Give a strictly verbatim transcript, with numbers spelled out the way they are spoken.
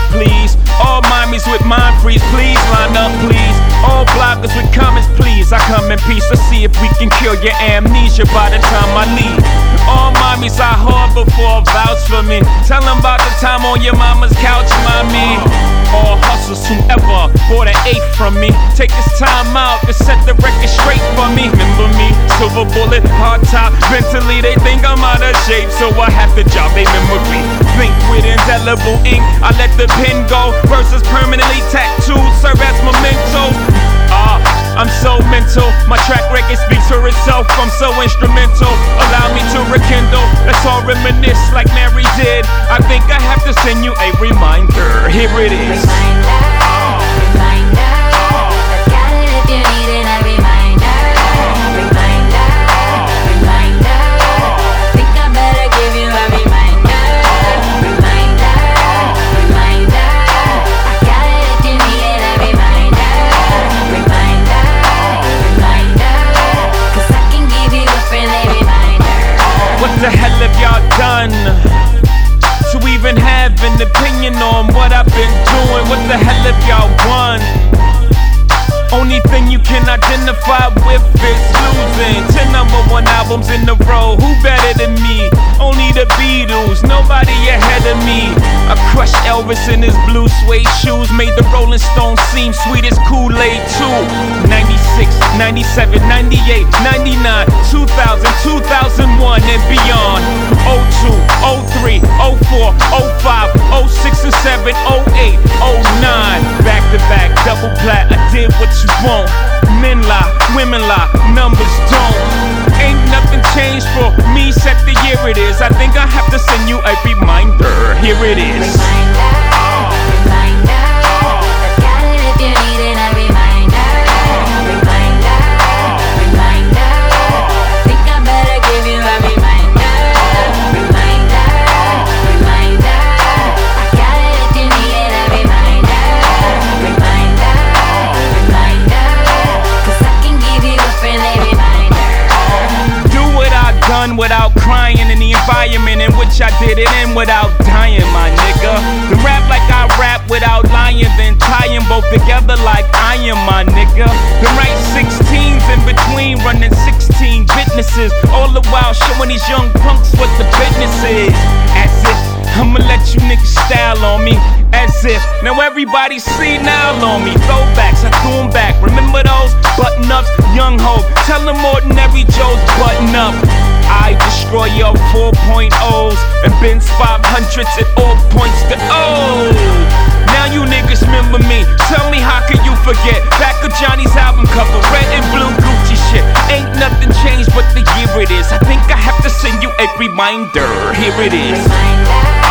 please. All mommies with mind freeze, please line up, please. All bloggers with comments, please. I come in peace. Let's see if we can kill your amnesia by the time I leave. All mommies I harbor for vouch for me. Tell them about the time on your mama's couch, mommy. All hustlers whoever bought an eighth from me. Take this time out to set the record straight for me. Remember me, silver bullet, hard top. Mentally they think I'm out of shape, so I have to jog they memory. Think with indelible ink, I let the pen go. Verses permanently tattooed, serve as memento. Ah, I'm so mental, my track record speaks for itself. I'm so instrumental, allow me to rekindle. Let's all reminisce like Mary did. I think I have to send you a reminder. Here it is. Reminder, reminder. I got it if you need it, a reminder. Reminder, reminder. I think I better give you a reminder. Reminder, reminder. I got it if you need it, a reminder. Reminder, reminder. Cause I can give you a friendly reminder. What the hell have y'all done to even have an opinion on what I've been doing? What the hell have y'all won? Only thing you can identify with is losing. Ten number one albums in a row, who better than me? Only the Beatles, nobody ahead of me. I crushed Elvis in his blue suede shoes, made the Rolling Stones seem sweet as Kool-Aid too. ninety-six, ninety-seven, ninety-eight, ninety-nine, two thousand, two thousand one and beyond. oh two, oh three, oh four, oh five, oh six and seven, oh eight, oh nine. Back to back, double plat, I did what you want. Men lie, women lie, numbers don't. Ain't nothing changed for me, set the year it is. I think I have to send you a reminder. Here it is. Reminder, reminder. I got it if you need it, a reminder. Reminder, reminder. I think I better give you a reminder. Reminder, reminder. I got it if you need it, a reminder. Reminder, reminder. Cause I can give you a friendly reminder. Do what I've done without crying in the environment in which I did it in without dying, my nigga. Then rap like I rap without lying, then tie them both together like I am, my nigga. Then write sixteens in between, running sixteen businesses, all the while showing these young punks what the business is. As if I'ma let you niggas style on me. As if now everybody see now on me. Throwbacks, I threw them back. Remember those button ups, young ho. Tell them ordinary Joe's button up. I destroy your four point ohs and Benz five hundreds at all points to oh. Now you niggas remember me. Tell me how can you forget? Back of Johnny's album cover, red and blue Gucci shit. Ain't nothing changed but the year it is. I think I have to send you a reminder. Here it is. Reminder.